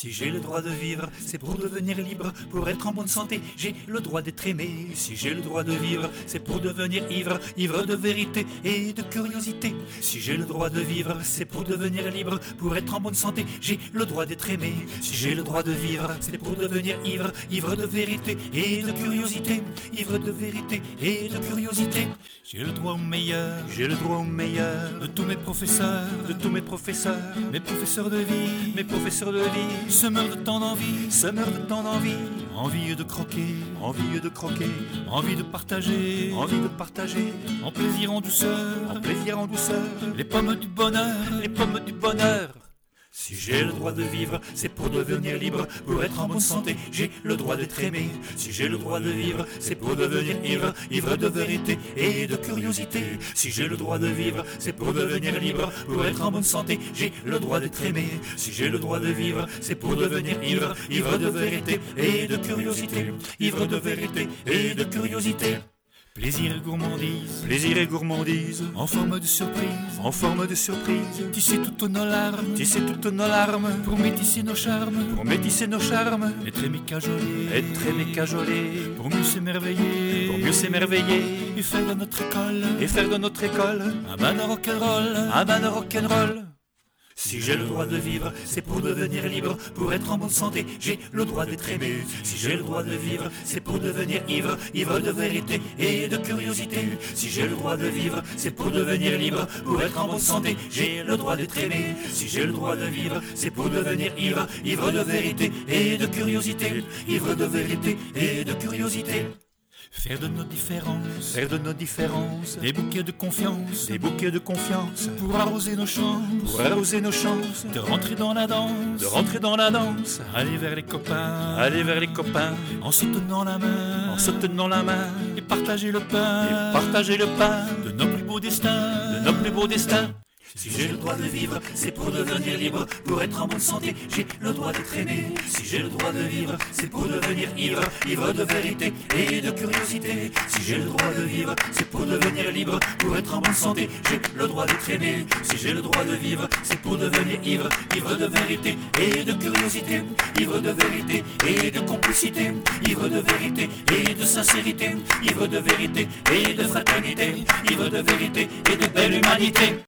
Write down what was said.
Si j'ai le droit de vivre, c'est pour devenir libre, pour être en bonne santé, j'ai le droit d'être aimé. Si j'ai le droit de vivre, c'est pour devenir ivre, ivre de vérité et de curiosité. Si j'ai le droit de vivre, c'est pour devenir libre, pour être en bonne santé, j'ai le droit d'être aimé. Si j'ai le droit de vivre, c'est pour devenir ivre, ivre de vérité et de curiosité, ivre de vérité et de curiosité. J'ai le droit au meilleur, j'ai le droit au meilleur de tous mes professeurs, mes professeurs de vie, mes professeurs de vie, se meurent de tant d'envie, se meurent de tant d'envie, envie de croquer, envie de croquer, envie de partager, en plaisir en douceur, les pommes du bonheur, les pommes du bonheur. Si j'ai le droit de vivre, c'est pour devenir libre, pour être en bonne santé, j'ai le droit d'être aimé. Si j'ai le droit de vivre, c'est pour devenir ivre, ivre de vérité et de curiosité. Si j'ai le droit de vivre, c'est pour devenir libre, pour être en bonne santé, j'ai le droit d'être aimé. Si j'ai le droit de vivre, c'est pour devenir ivre, ivre de vérité et de curiosité, ivre de vérité et de curiosité. Plaisir et gourmandise, en forme de surprise, tisser toutes nos larmes, pour métisser nos charmes, être aimé cajolé, pour mieux s'émerveiller, et faire de notre école, un banner rock'n'roll. Si j'ai le droit de vivre, c'est pour devenir libre, pour être en bonne santé, j'ai le droit d'être aimé. Si j'ai le droit de vivre, c'est pour devenir ivre, ivre de vérité et de curiosité. Si j'ai le droit de vivre, c'est pour devenir libre, pour être en bonne santé, j'ai le droit d'être aimé. Si j'ai le droit de vivre, c'est pour devenir ivre, ivre de vérité et de curiosité, ivre de vérité et de curiosité. Faire de nos différences, des bouquets de confiance, pour arroser nos chances, de rentrer dans la danse, aller vers les copains, en se tenant la main, et partager le pain, de nos plus beaux destins. Si j'ai le droit de vivre, c'est pour devenir libre, pour être en bonne santé, j'ai le droit d'être aimé. Si j'ai le droit de vivre, c'est pour devenir ivre, ivre de vérité et de curiosité. Si j'ai le droit de vivre, c'est pour devenir libre, pour être en bonne santé, j'ai le droit d'être aimé. Si j'ai le droit de vivre, c'est pour devenir ivre, ivre de vérité et de curiosité, ivre de vérité et de complicité, ivre de vérité et de sincérité, ivre de vérité et de fraternité, ivre de vérité et de belle humanité.